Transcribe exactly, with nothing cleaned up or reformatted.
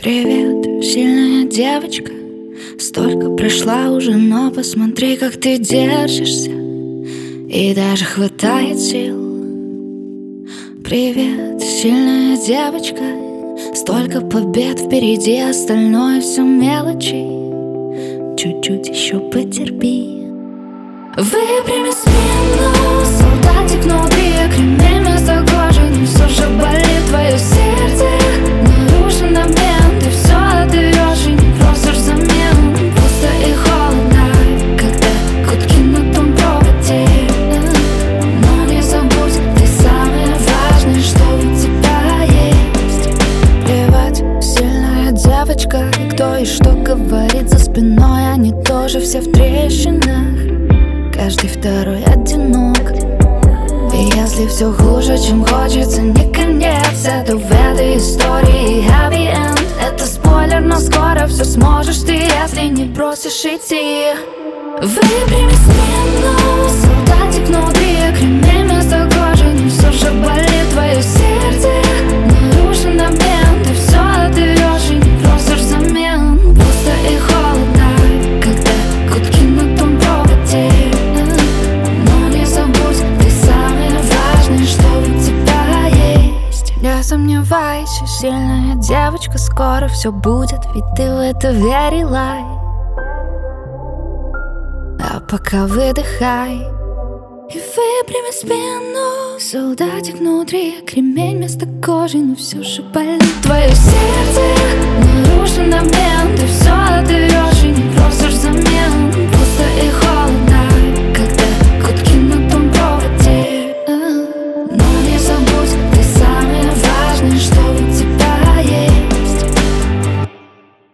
Привет, сильная девочка. Столько прошла уже, но посмотри, как ты держишься. И даже хватает сил. Привет, сильная девочка. Столько побед впереди, остальное все мелочи. Чуть-чуть еще потерпи. Выпрями спину, солдатик внутри, кремень вместо кожи, но все же болит твое сердце. Нарушен обмен, ты все отдаешь и не просишь замен. Просто и холодно, когда гудки на том проводе. Но не забудь, ты самое важное, что у тебя есть. Плевать, сильная девочка, и кто и что говорит за спиной. Они тоже все в трещинах, каждый второй одинок. И если все хуже, чем хочется, не конец. Это в этой истории happy end. Это спойлер, но скоро все сможешь ты, если не бросишь идти. Выпрями спину, солдатик внутри, кремень вместо кожи, но все же болит твое сердце. Нарушен обмен, ты все отдаешь и не просишь замен. Просто и холодно, когда гудки на том проводе. Не сомневайся, сильная девочка, скоро все будет, ведь ты в это верила. А пока выдыхай и выпрями спину, солдатик внутри, кремень вместо кожи, но все же болит твое сердце.